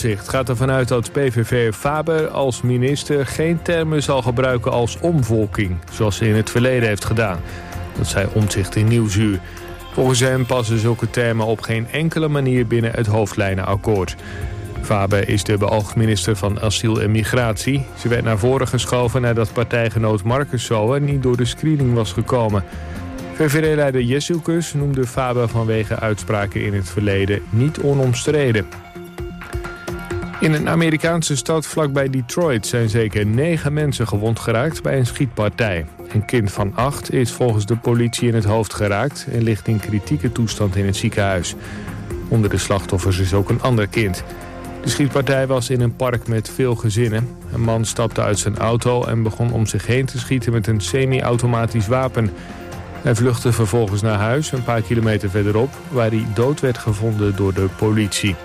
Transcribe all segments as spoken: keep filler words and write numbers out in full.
Omtzigt gaat ervan uit dat P V V Faber als minister geen termen zal gebruiken als omvolking, zoals ze in het verleden heeft gedaan. Dat zei Omtzigt in Nieuwsuur. Volgens hem passen zulke termen op geen enkele manier binnen het hoofdlijnenakkoord. Faber is de beoogd minister van Asiel en Migratie. Ze werd naar voren geschoven nadat partijgenoot Marcus Sauer niet door de screening was gekomen. V V D-leider Jezielkus noemde Faber vanwege uitspraken in het verleden niet onomstreden. In een Amerikaanse stad vlakbij Detroit zijn zeker negen mensen gewond geraakt bij een schietpartij. Een kind van acht is volgens de politie in het hoofd geraakt en ligt in kritieke toestand in het ziekenhuis. Onder de slachtoffers is ook een ander kind. De schietpartij was in een park met veel gezinnen. Een man stapte uit zijn auto en begon om zich heen te schieten met een semi-automatisch wapen. Hij vluchtte vervolgens naar huis, een paar kilometer verderop, waar hij dood werd gevonden door de politie.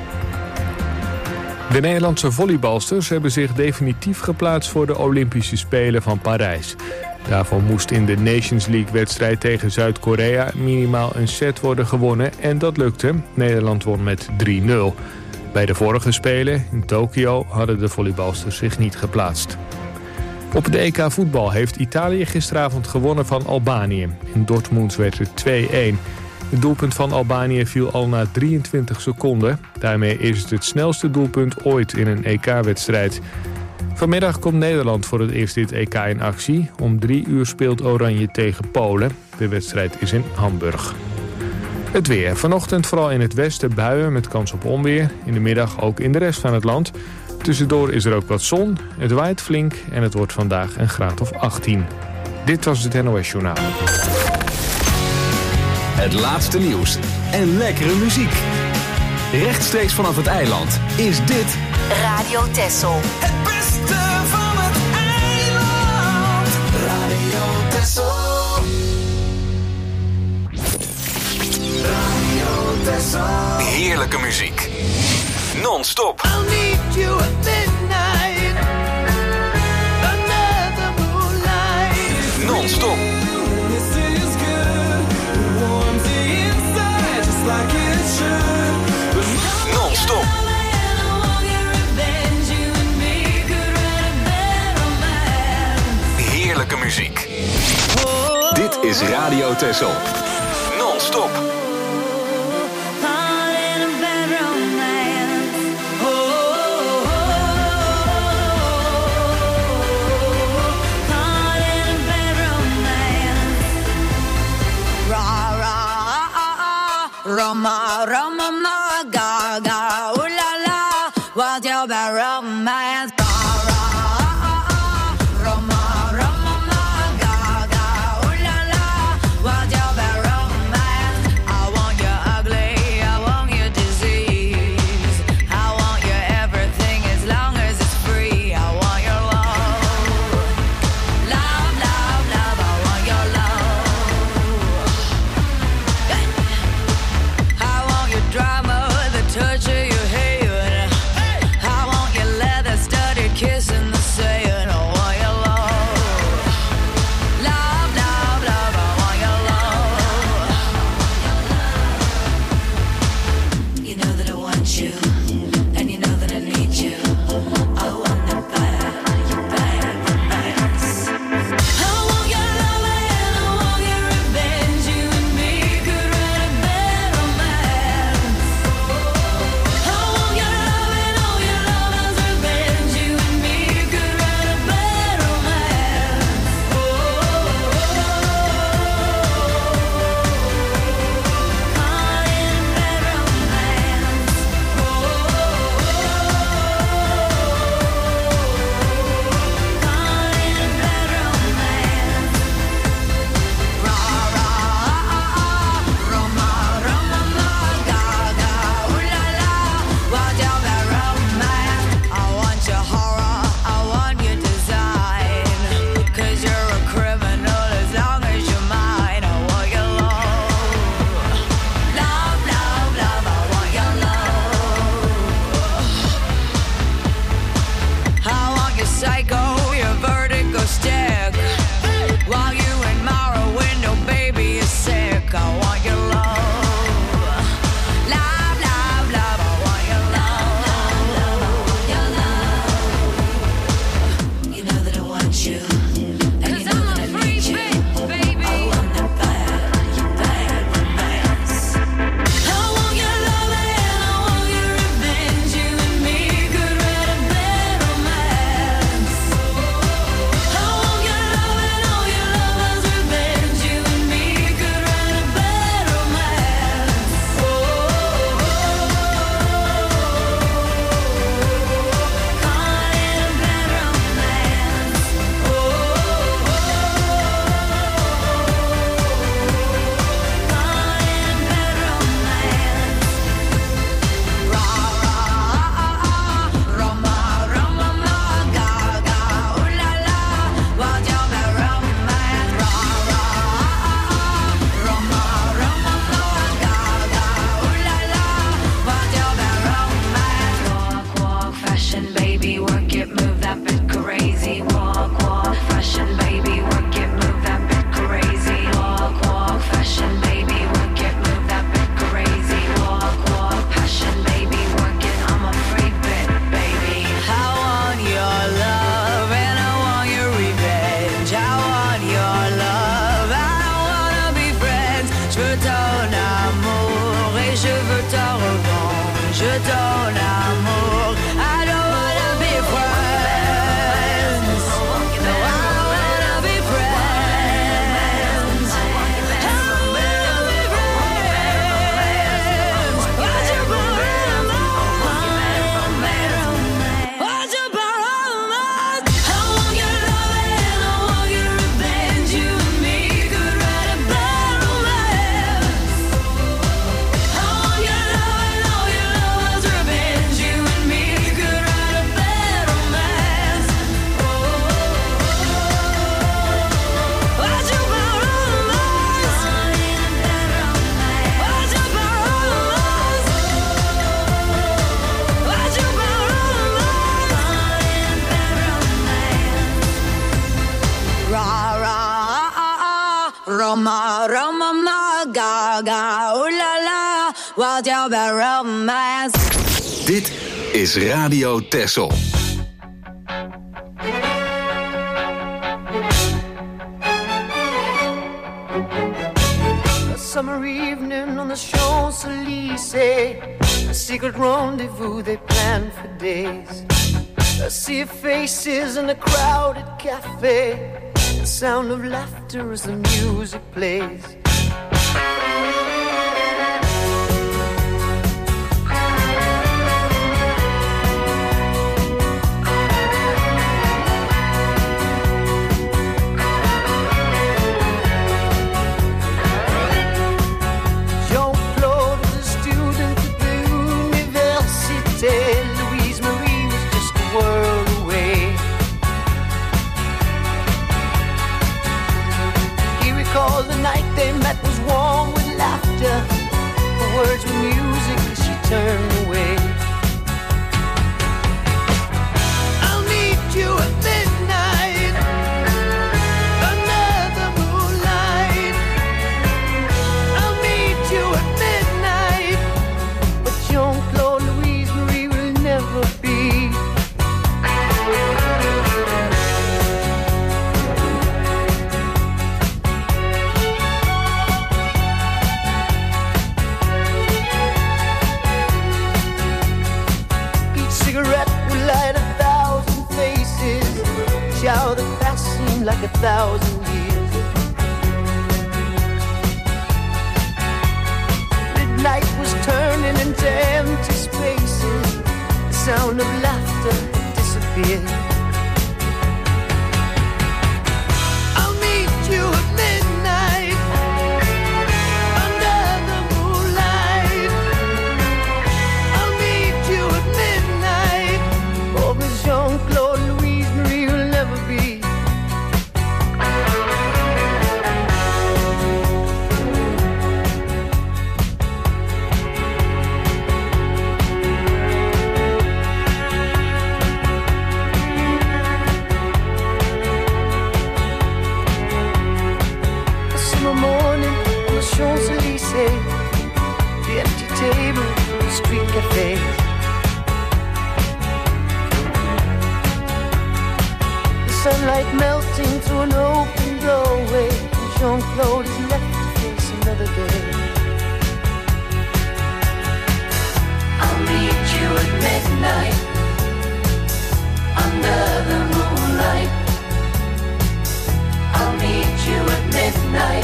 De Nederlandse volleybalsters hebben zich definitief geplaatst voor de Olympische Spelen van Parijs. Daarvoor moest in de Nations League-wedstrijd tegen Zuid-Korea minimaal een set worden gewonnen en dat lukte. Nederland won met drie nul. Bij de vorige Spelen in Tokio hadden de volleybalsters zich niet geplaatst. Op de E K voetbal heeft Italië gisteravond gewonnen van Albanië. In Dortmund werd het twee-een. Het doelpunt van Albanië viel al na drieëntwintig seconden. Daarmee is het het snelste doelpunt ooit in een E K-wedstrijd. Vanmiddag komt Nederland voor het eerst dit E K in actie. Om drie uur speelt Oranje tegen Polen. De wedstrijd is in Hamburg. Het weer. Vanochtend vooral in het westen buien met kans op onweer. In de middag ook in de rest van het land. Tussendoor is er ook wat zon. Het waait flink en het wordt vandaag een graad of achttien. Dit was het N O S Journaal. Het laatste nieuws en lekkere muziek. Rechtstreeks vanaf het eiland is dit Radio Texel. Het beste van het eiland. Radio Texel. Radio Texel. heerlijke muziek. Non-stop. I'll need you at midnight. Another moonlight. Non-stop. This is good. Warms the inside just like it should. Non-stop. Heerlijke muziek. Dit is Radio Texel. Non-stop. Roma, Roma, ma, ga, ga, ooh la la, what's your bad romance? Drama, the touch of your hair. I want your leather studded Roma, Roma, ma, gaga, ooh la la, what you be romance. Dit is Radio Texel. A summer evening on the Champs-Élysées, a secret rendezvous they planned for days. A sea of faces in a crowded cafe, the sound of laughter as the music plays. Jean-Claude was a student at the Université. Louise Marie was just a world away. He recalled the night they met was warm with laughter. The words were music as she turned away. I'll meet you at midnight under the moonlight. I'll meet you at midnight, but Jean-Claude Louise Marie will never be. Each cigarette will light a thousand faces, shower the past seemed like a thousand years. Midnight was turning into empty spaces, the sound of laughter disappeared. I'll meet you at midnight under the moonlight. I'll meet you at midnight. Oh, but Jean-Claude Louise Marie will never be. A summer morning on the Champs-Élysées, the empty table, the street cafes. The sunlight melting through an open doorway, and Jean-Claude is left to face another day. I'll meet you at midnight under the moonlight. I'll meet you at midnight.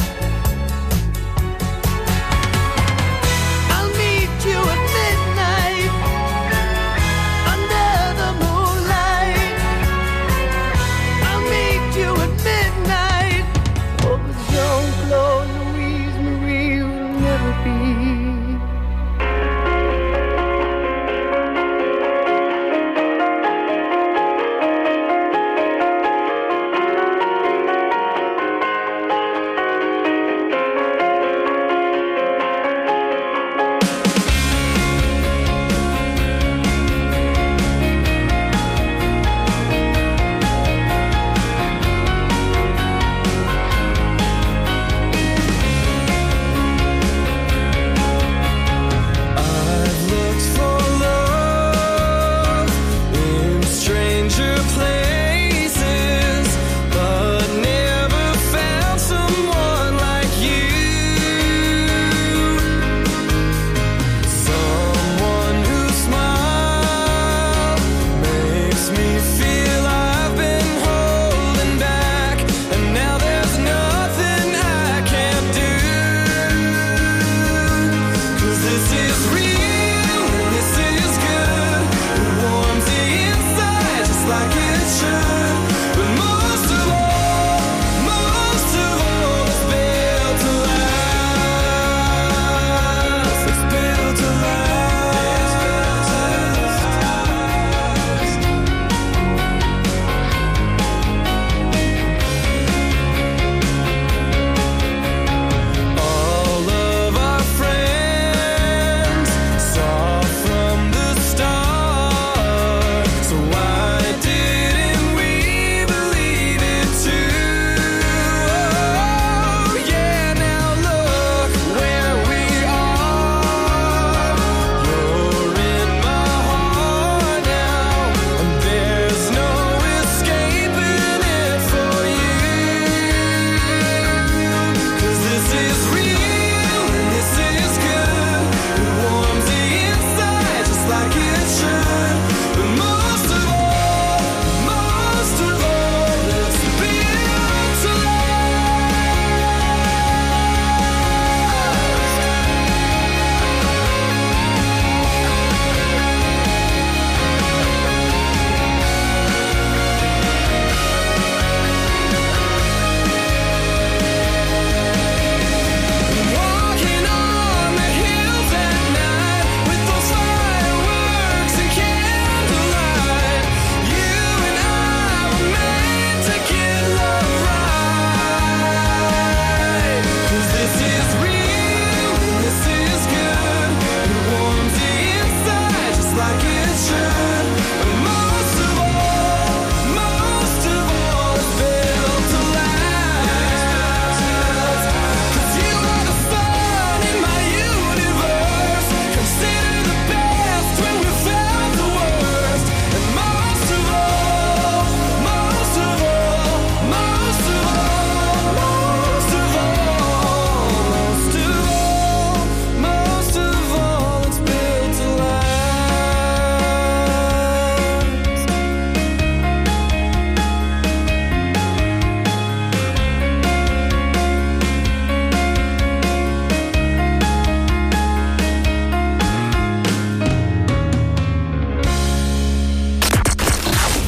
I'll meet you at midnight under the moonlight. I'll meet you at midnight. Oh, but Jean-Claude Louise Marie will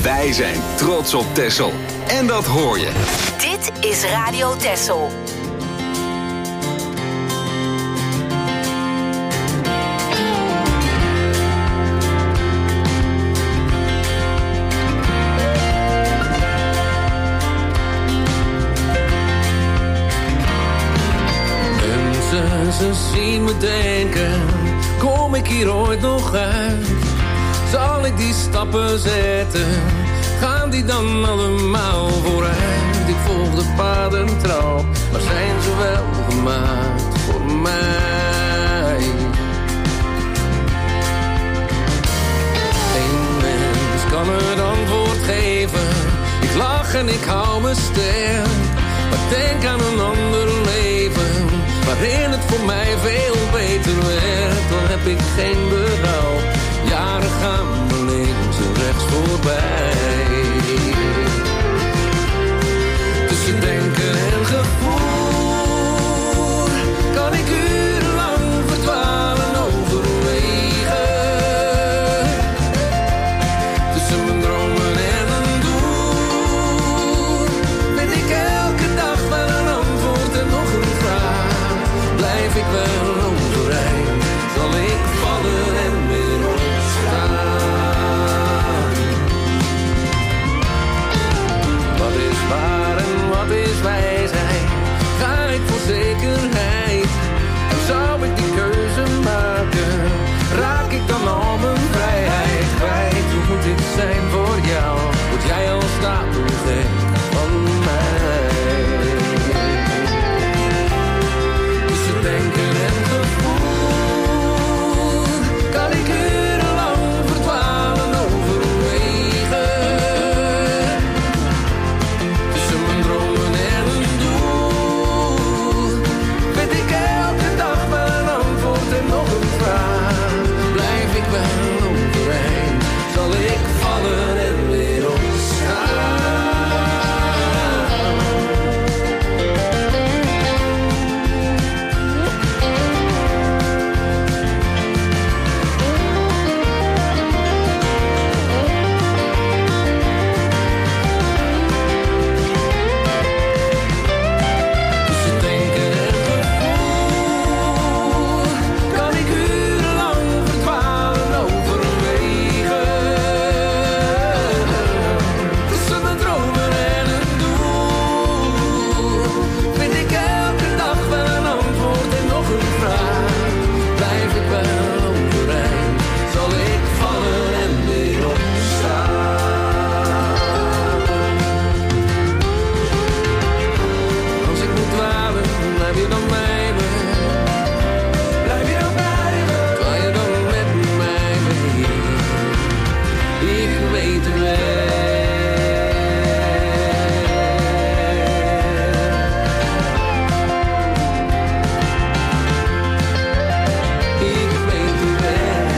Wij zijn trots op Texel. En dat hoor je. Dit is Radio Texel. Mensen, ze zien me denken, kom ik hier ooit nog uit? Zal ik die stappen zetten? Gaan die dan allemaal vooruit? Ik volg de paden trouw, maar zijn ze wel gemaakt voor mij? Eén mens kan het antwoord geven. Ik lach en ik hou me sterk, maar denk aan een ander leven waarin het voor mij veel beter werd. Dan heb ik geen berouw. Jaren gaan me links en rechts voorbij. Tussen denken en gevoel kan ik urenlang verdwalen overwegen. Tussen mijn dromen en een doel vind ik elke dag wel een antwoord en nog een vraag. Blijf ik wel overeind, zal ik vallen en weer opstaan. Wat is waar en wat is wijsheid? Ga ik voor zekerheid? En zou ik die keuze maken? Raak ik dan al mijn vrijheid kwijt? Hoe moet ik zijn voor jou? Word jij al stapelgek van mij? Tussen denken en gevoel kan ik urenlang verdwalen overwegen. Tussen mijn dromen en een doel vind ik elke dag wel een antwoord en nog een vraag. Blijf ik wel overeind, zal ik vallen en weer opstaan. Tussen denken en gevoel kan ik urenlang verdwalen overwegen. Tussen mijn dromen en een doel vind ik elke dag wel een antwoord en nog een vraag. Blijf ik wel overeind, zal ik vallen en weer opstaan. Als ik moet dwalen, blijf je dan bij me? Blijf je dan bij me? Kan je dan met mij mee? Ik weet de weg. Ik weet de weg.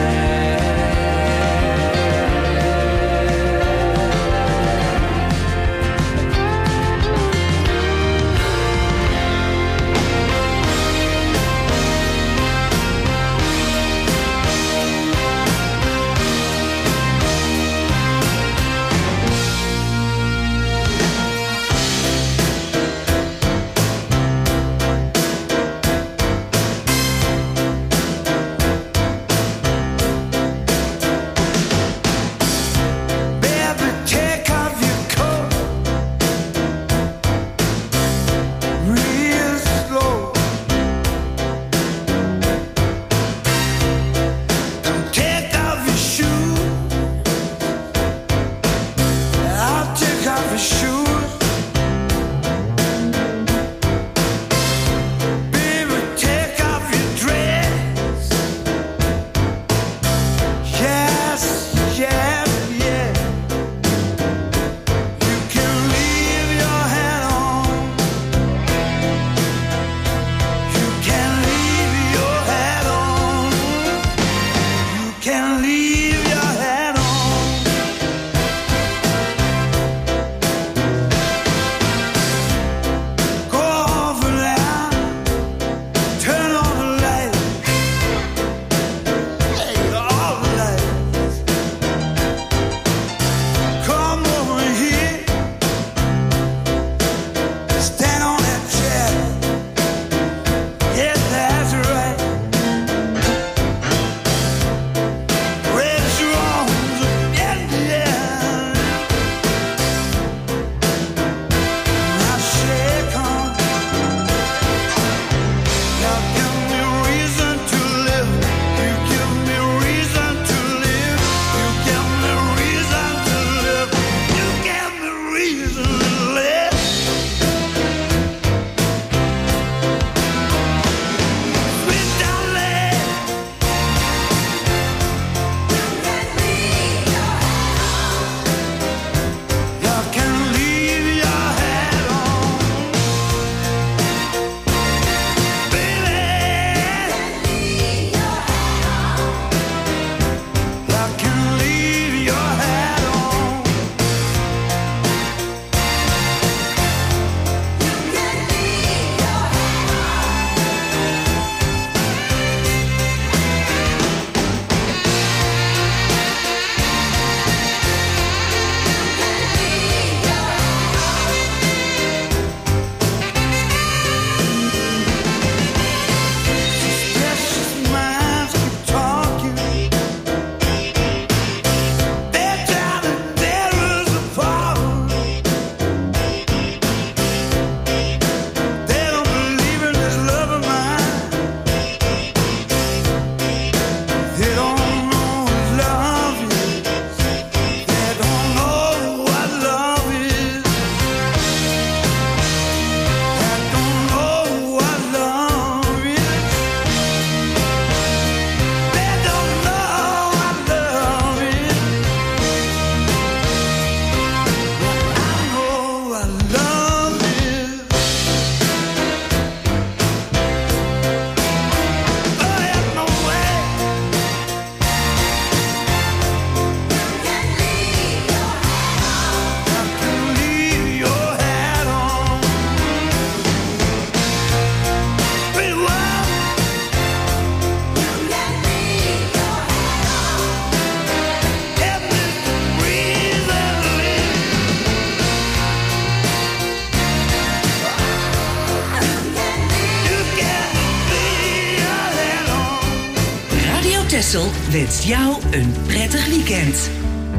Texel wenst jou een prettig weekend.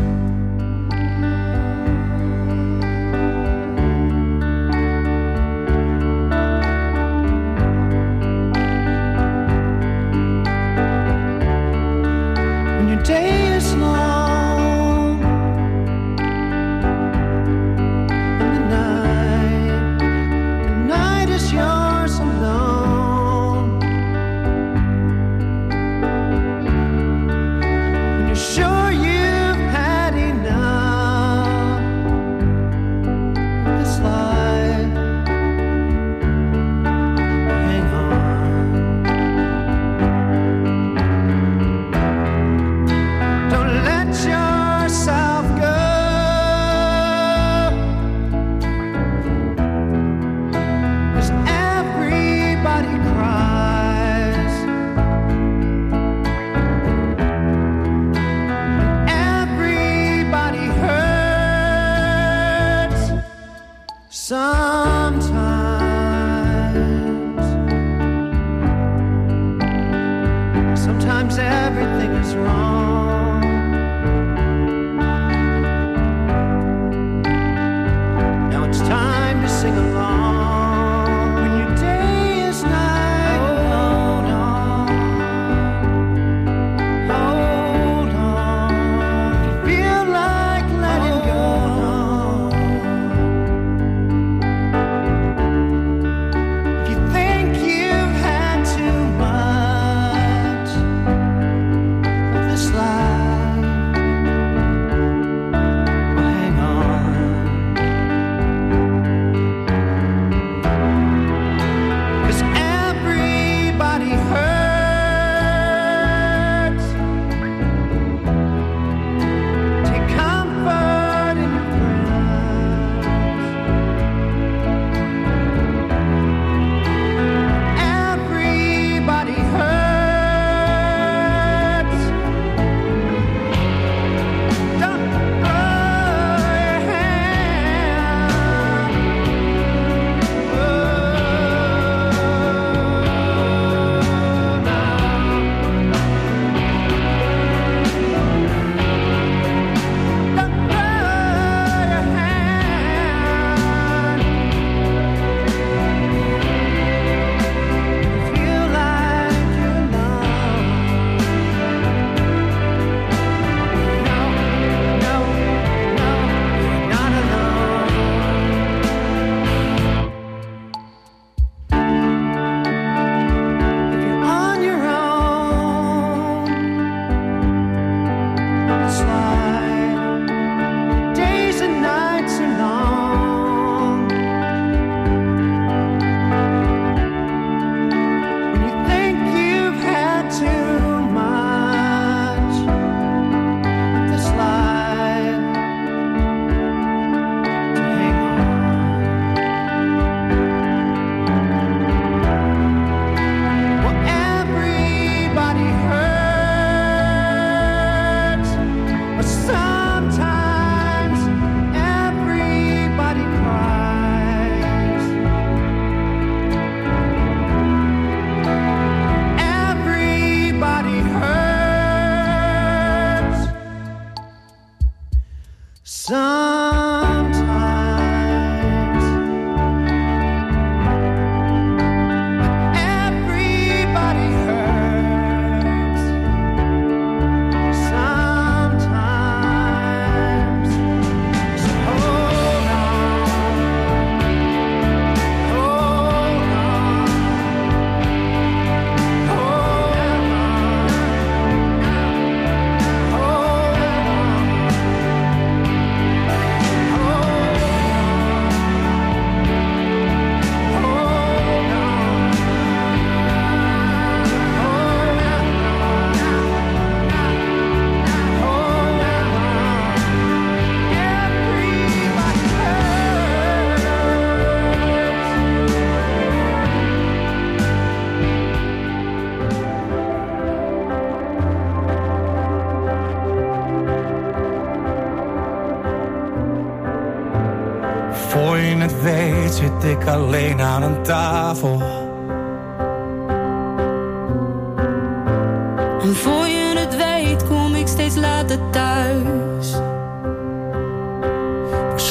Voor je het weet zit ik alleen aan een tafel. En voor je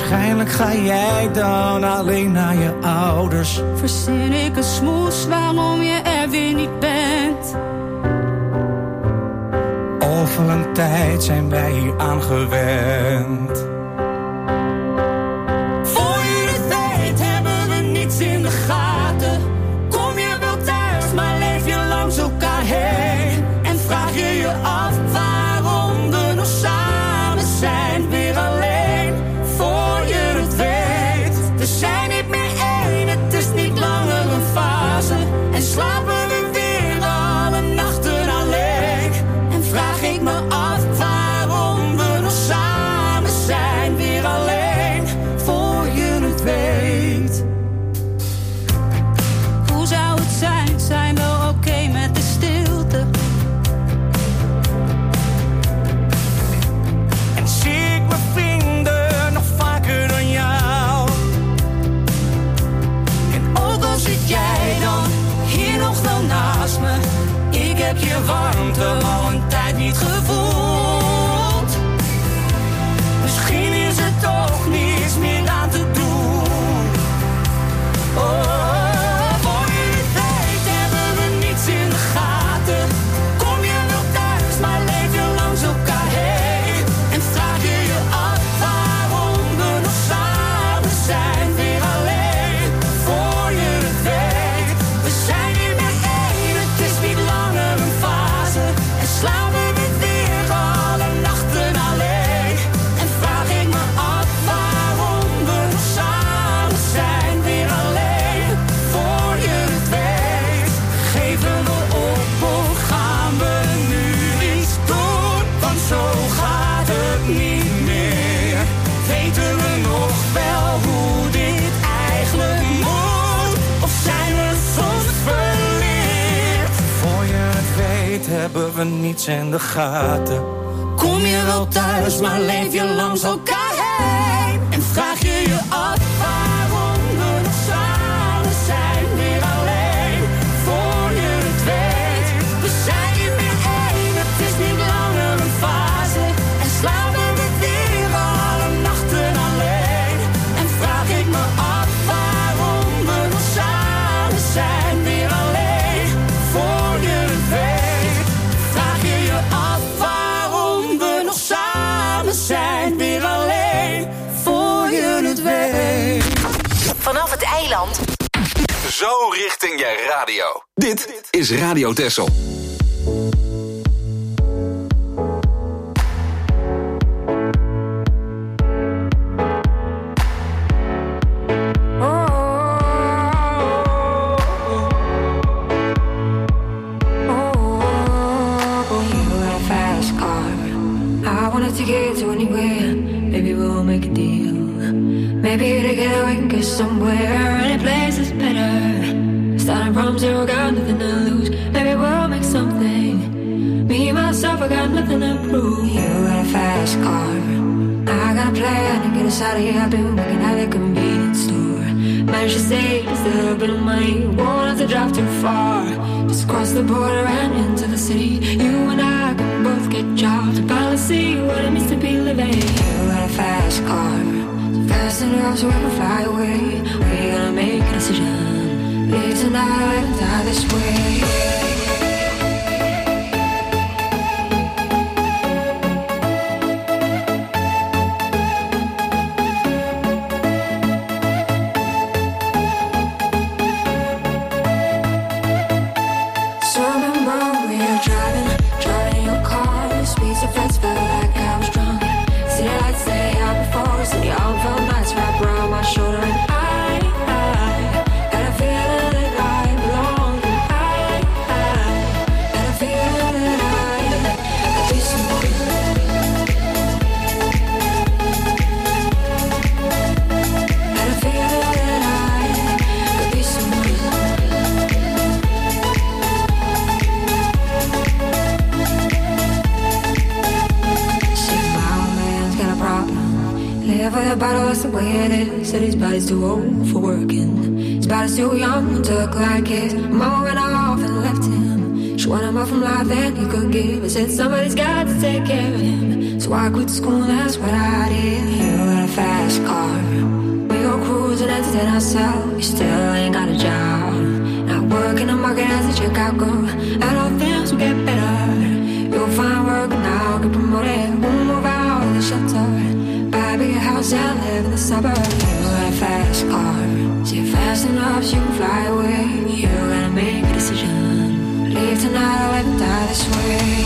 Waarschijnlijk ga jij dan alleen naar je ouders. Verzin ik een smoes waarom je er weer niet bent. Over een tijd zijn wij hier aan gewend. Voor je het weet hebben we niets in de gaten. Kom je wel thuis, maar leef je langs elkaar heen. En vraag je je af waarom we nog samen zijn, weer alleen. Voor je het weet, we zijn niet meer één, het is niet langer een fase. En slapen we weer alle nachten alleen. En vraag ik me af waarom we nog samen zijn, weer alleen. Voor je het weet. Hoe zou het zijn, zijn we oké okay met de stilte? En zie ik mijn vrienden nog vaker dan jou. En ook al zit jij dan hier nog wel naast me, ik heb je warmte al een tijd niet gevoeld. Misschien is er toch niets meer aan te doen. Oh. Hebben we niets in de gaten. Kom je wel thuis, maar leef je langs elkaar heen. En vraag je je af waarom we nog samen zijn, weer alleen. Voor je het weet, we zijn niet meer één, het is niet langer een fase. En slapen we weer alle nachten alleen. En vraag ik me af waarom we nog samen zijn, weer alleen. Voor je het weet. Zijn weer alleen, voor je het weet. Vanaf het eiland. Zo richting je radio. Dit is Radio Texel. To get to anywhere, maybe we'll make a deal. Maybe together we can get somewhere. Any place is better. Starting from zero, got nothing to lose. Maybe we'll make something. Me, myself, I got nothing to prove. You got a fast car, I got a plan to get us out of here. I've been working at a convenience store. Managed to save just a little bit of money. Won't have to drive too far. Just cross the border and into the city. You and I can both get jobs and finally see what it means to be living. You got a fast car, so fast enough so we can fly away. We're gonna make a decision. Live tonight and die this way. Said his body's too old for working. His body's too young to look like his. Mama went off and left him. She wanted more from life than he could give. I said somebody's got to take care of him. So I quit school, that's what I did. You got a fast fast car. We go cruising, entertain ourselves. You still ain't got a job. Not working the market as a checkout girl. And all things will get better. You'll find work now, get promoted. We'll move out of the shelter. Buy a bigger house and live in the suburbs. You got a fast car. See fast enough so you can fly away. You gotta make a decision. Leave tonight or let me die this way.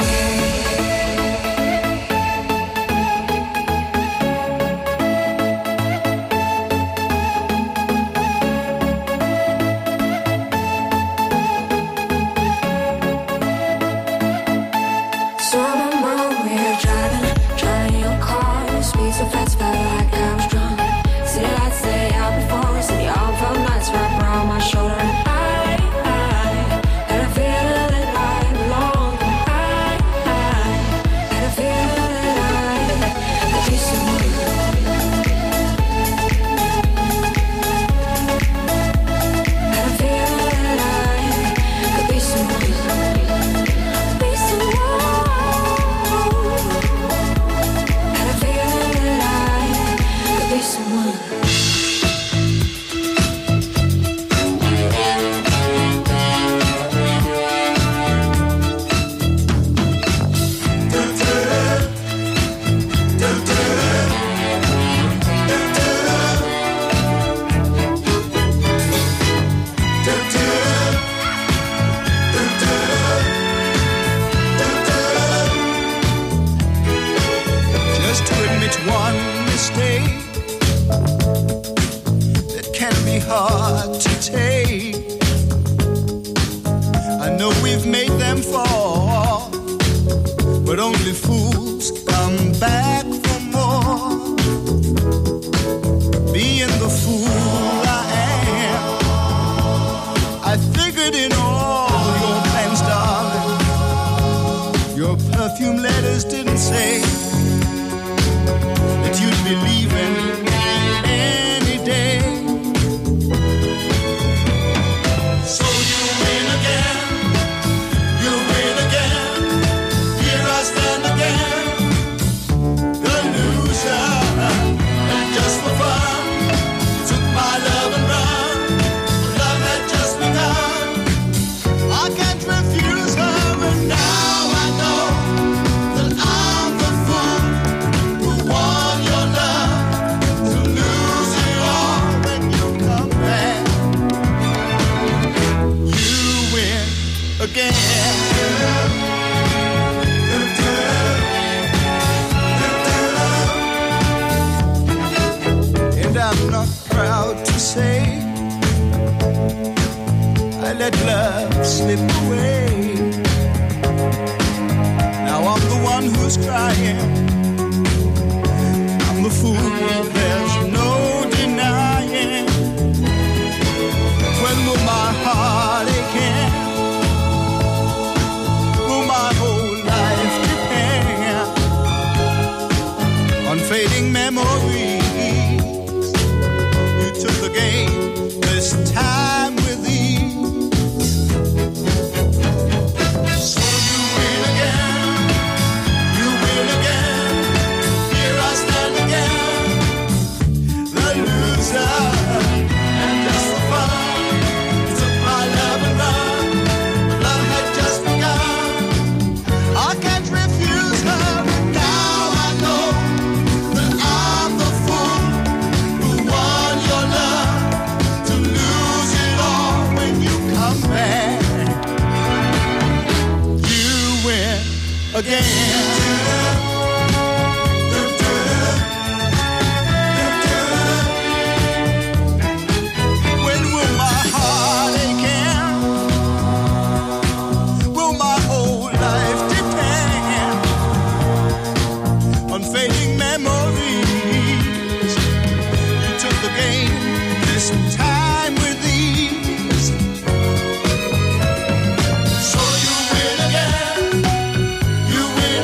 You win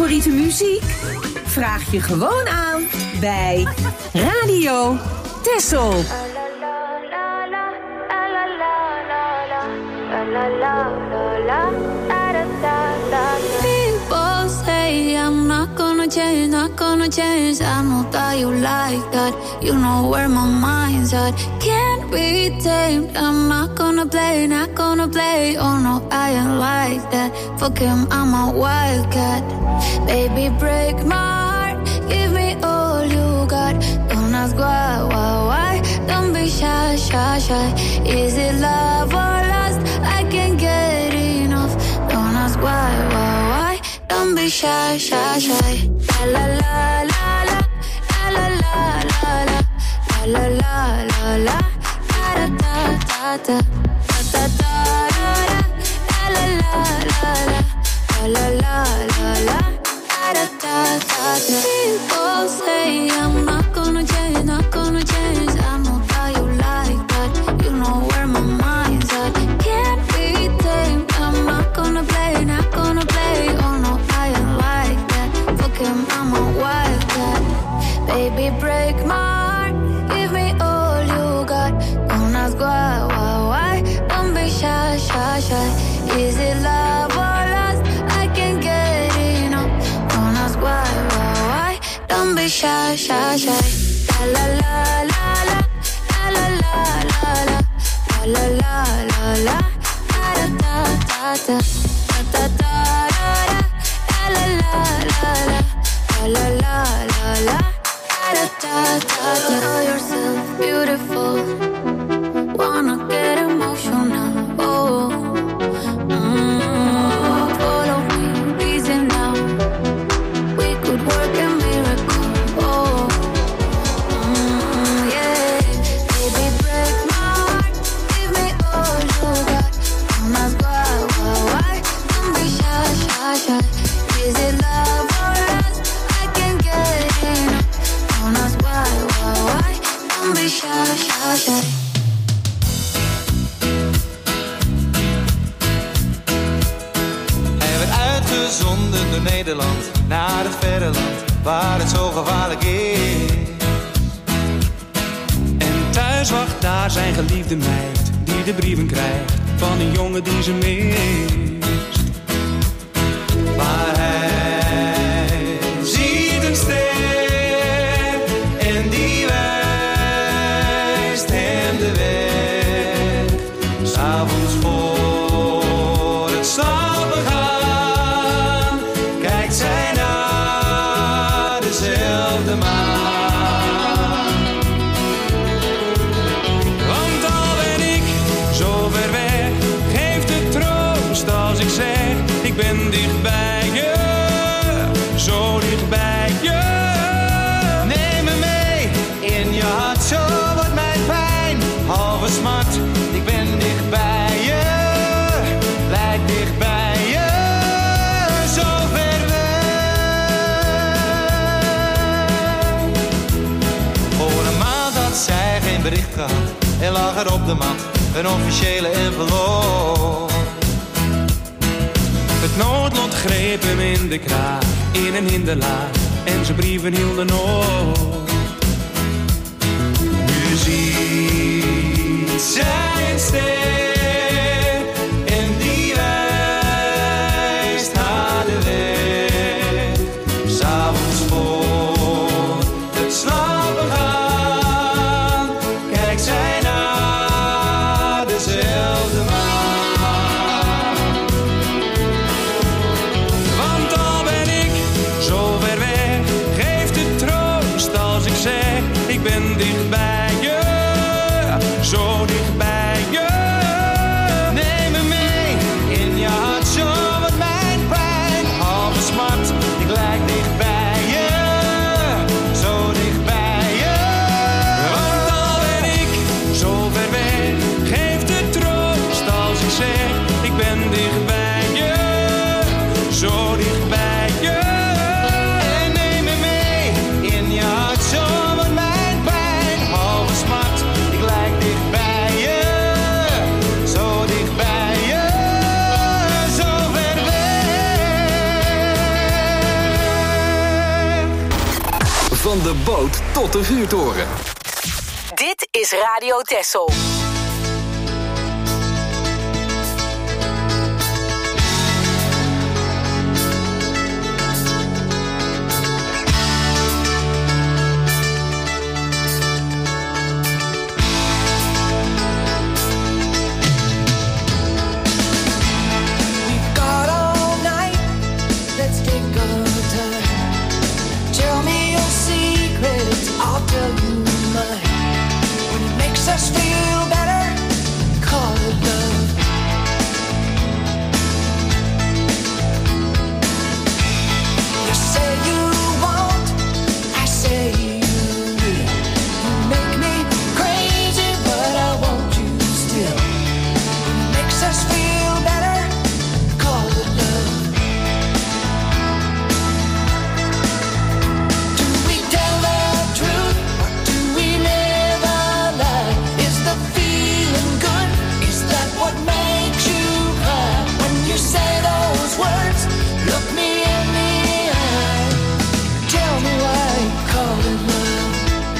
favoriete muziek? Vraag je gewoon aan bij Radio Texel. People say I'm not gonna change, not gonna change. I know that you like that. You know where my mind's at. Can't be tamed. I'm not gonna play, not gonna play. Oh no, I ain't like that. Fuck him, I'm a wildcat. Baby, break my heart. Give me all you got. Don't ask why, why, why. Don't be shy, shy, shy. Is it love or lust? I can't get enough. Don't ask why, why, why. Don't be shy, shy, shy. La la la la la. La la la la. La la la la. Da da da da. Da da da da. La la la la. La la la la. Da da da da. People say I'm not gonna change, not gonna change. I know that you like that. You know where my mind's at. Can't be tamed. I'm not gonna play, not gonna play. Oh no, I ain't like that. Fuck him, I'm a wildcat. Baby, break my heart. Give me all you got. Don't ask why, why, why. Don't be shy, shy, shy. Is it love or lust? I can't get enough. Don't ask why, why, why. Don't be shy, shy, shy. La la la la. La la la la. La la la la. Da da da da. Da da da da. La la la la. La la la la. Da da da da. Know yourself beautiful. Wanna get emotional. Oh. Mm. Follow me, reason now. We could work a miracle. Oh. Mm, yeah. Baby, break my heart. Give me all you got. Don't ask why, why, why. Don't be shy, shy, shy. Is it love or lust? I can't get enough. Don't ask why, why, why. Don't be shy, shy, shy. Hij werd uitgezonden door Nederland naar het verre land waar het zo gevaarlijk is. En thuis wacht daar zijn geliefde meid die de brieven krijgt van een jongen die ze mist. Maar hij ziet een ster en die wijst hem de weg. 'S Avonds voor het slapen gaan kijkt zij naar dezelfde maan. Want al ben ik zo ver weg, geeft het troost als ik zeg, ik ben dicht bij je, zo dicht bij je. Neem me mee in je hart, zo wordt mijn pijn halve smart. Ik ben dicht bij je, blijf dicht bij je, zo ver weg. Voor een maand had zij geen bericht gehad en lag er op de mat een officiële envelop. Het noodlot greep hem in de kraag, in een hinderlaag, en zijn brieven hielden op. Nu ziet zij een ster en die wijst haar de weg. 'S Avonds voor het slapen gaan kijkt zij naar dezelfde maan. Want al ben ik zo ver weg, geeft het troost als boot tot de vuurtoren. Dit is Radio Texel. I'll tell you mine. When it makes us feel better, call it love. You say you won't, I say you will. You make me crazy, but I want you still. When it makes us feel better, call it love. Say those words, look me in the eye. Tell me why you call it love.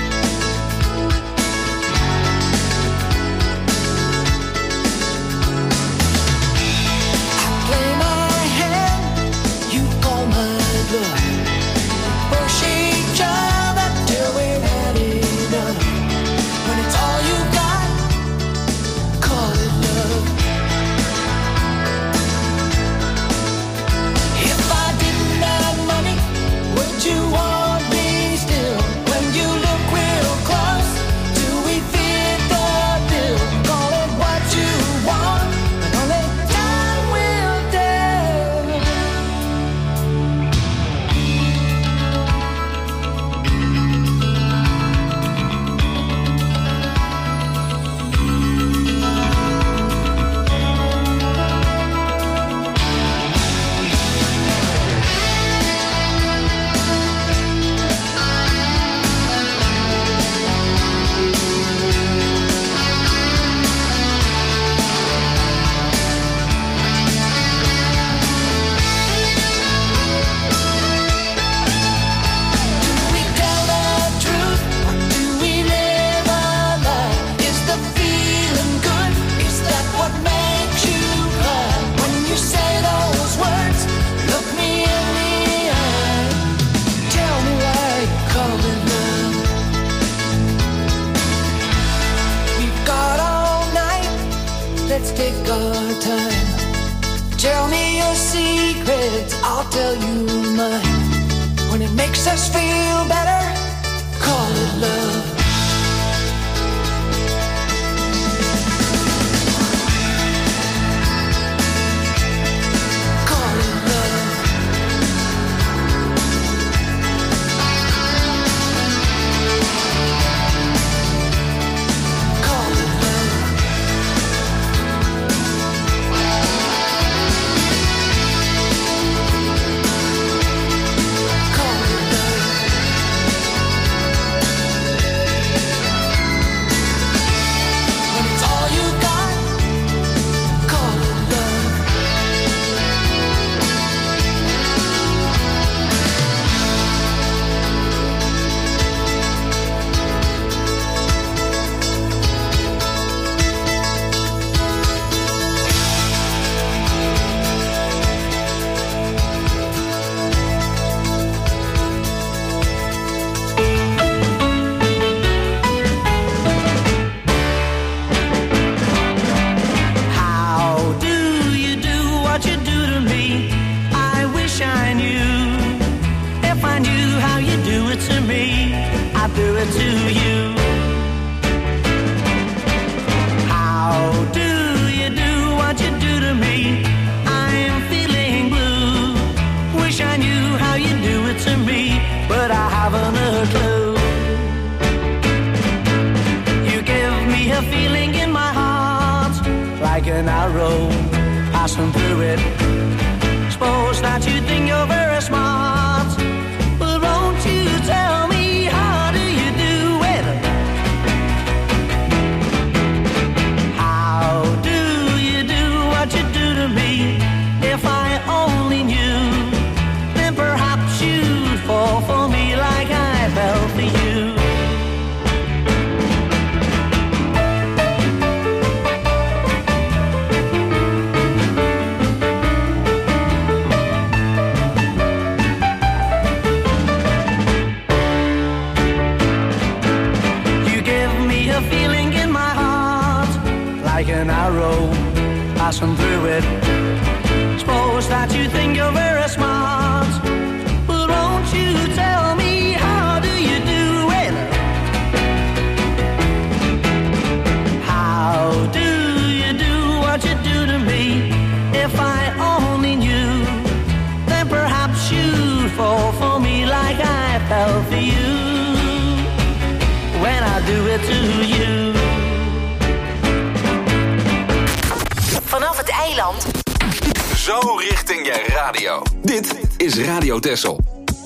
I play my hand, you call my bluff. Push each other till we're had enough. When it's all you got, call it love. Would you want me still? When you look real close, do we fit the bill? Call it what you want, and only time will tell. Let's take our time. Tell me your secrets, I'll tell you mine. When it makes us feel better, call it love. An arrow passing through it. Suppose that you think you're very smart, but won't you tell me how do you do it? How do you do what you do to me? If I only knew, then perhaps you'd fall for me like I fell for you. take an arrow, passing through it. Suppose that you think you're very smart, but won't you tell me how do you do it? How do you do what you do to me? If I only knew, then perhaps you'd fall for me like I fell for you when I do it to you. Vanaf het eiland. Zo richting je radio. Dit is Radio Texel.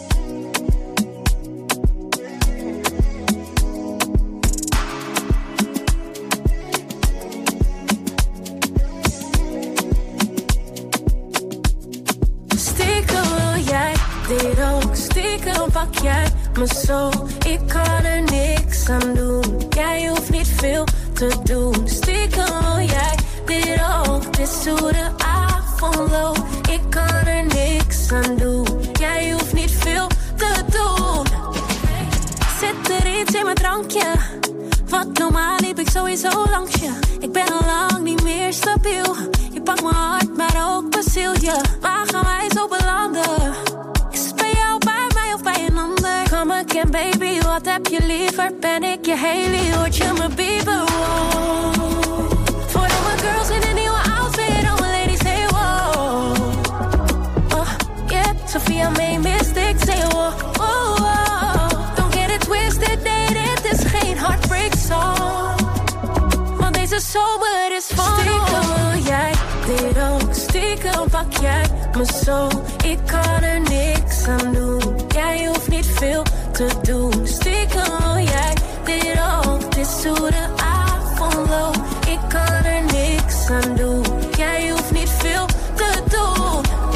Stiekem wil jij dit ook, stiekem pak jij me zo. Ik kan er niks aan doen, jij hoeft niet veel te doen. Stiekem wil jij dit ook, het is hoe de avond loopt. Ik kan er niks aan doen, jij hoeft niet veel te doen. Zit er iets in mijn drankje? Wat normaal liep ik sowieso langs je. Ik ben al lang niet meer stabiel. Je pakt mijn hart, maar ook bezielt je. Waar gaan wij zo belanden? Is het bij jou, bij mij of bij een ander? Come again baby, wat heb je liever? Ben ik je Hailey, word je mijn Bieber? Wow. Voor alle girls in een nieuwe outfit, alle ladies say wow. Oh, yeah, Sophia May Mystic say wow. Oh, oh. Don't get it twisted, nee, dit is geen heartbreak song. Want deze zomer is van stiekem wil jij dit ook, stiekem pak jij me zo. Ik kan er niks aan doen, jij hoeft niet veel te doen. Stiekem wil jij dit ook, het is hoe de avond loopt. Ik kan er niks aan doen, jij hoeft niet veel te doen.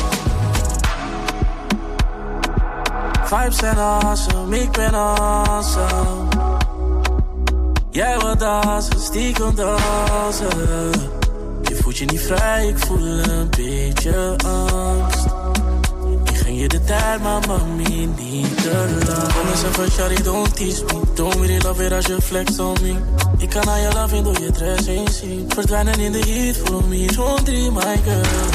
Vibes zijn awesome, ik ben awesome. Jij wat dansen, stiekem dansen. Je voelt je niet vrij, ik voel een beetje angst. Ik ging je de tijd, maar mami niet te lang. Kom eens even, shawty, don't tease me. Don't really love it als je flex on me. Ik kan aan je loving door je dress heen zien. Verdwijnen in de heat, follow me, zo'n drie, my girl.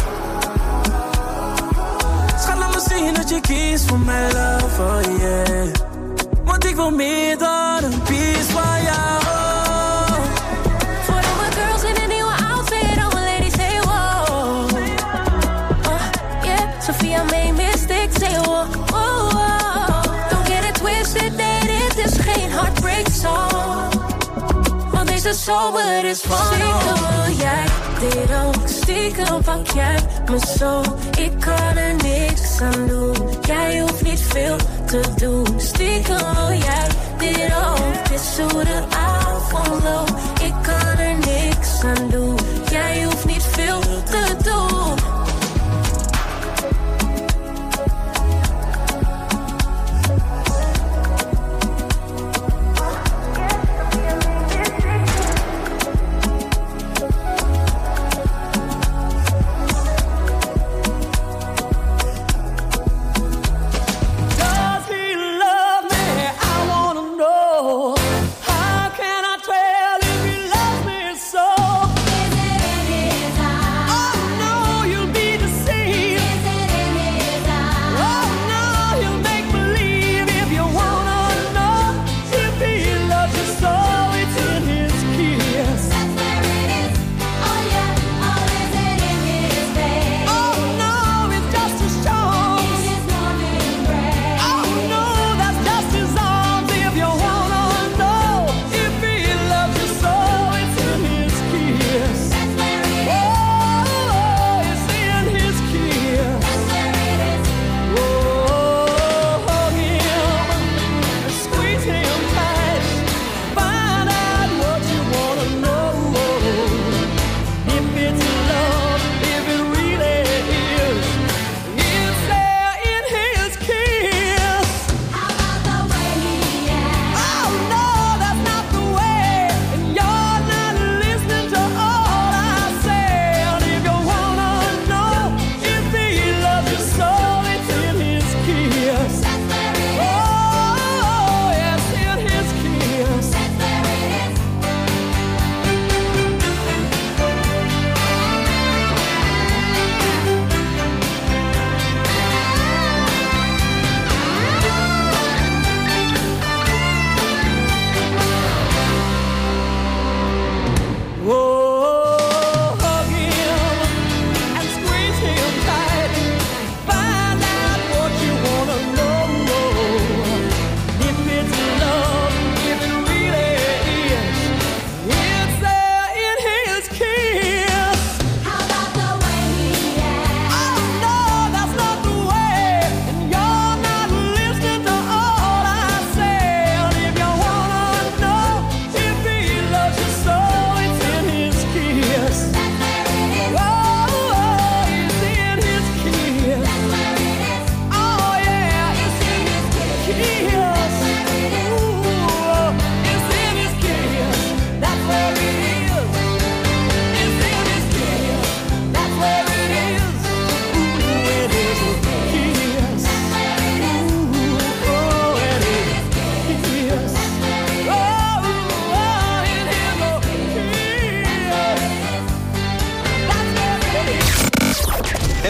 Schat, laat me zien dat je kiest voor mijn love, oh yeah. Want ik wil meer dan een piece van jou. Voor alle girls in een nieuwe outfit, alle ladies say wow. Oh, yeah, Sophia May Mystic say wow. Oh, oh. Don't get it twisted, nee, dit is geen heartbreak song. Want deze zomer is van stiekem wil jij dit ook, stiekem pak jij me zo. Ik kan er niks aan doen, jij hoeft niet veel te doen. Stiekem wil jij dit ook, het is hoe de avond loopt. Ik kan er niks aan doen, jij hoeft niet veel te doen. How can I tell if he loves me so?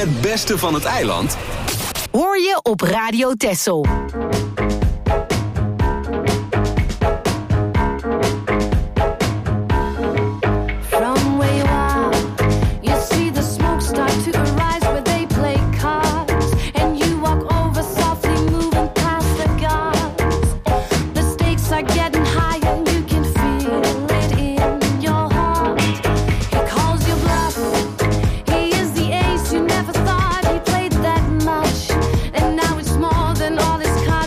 Het beste van het eiland hoor je op Radio Texel. All this kind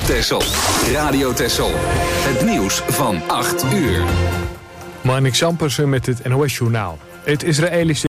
Texel. Radio Texel. Het nieuws van acht uur. Marnix Ampersen met het N O S-journaal. Het Israëlische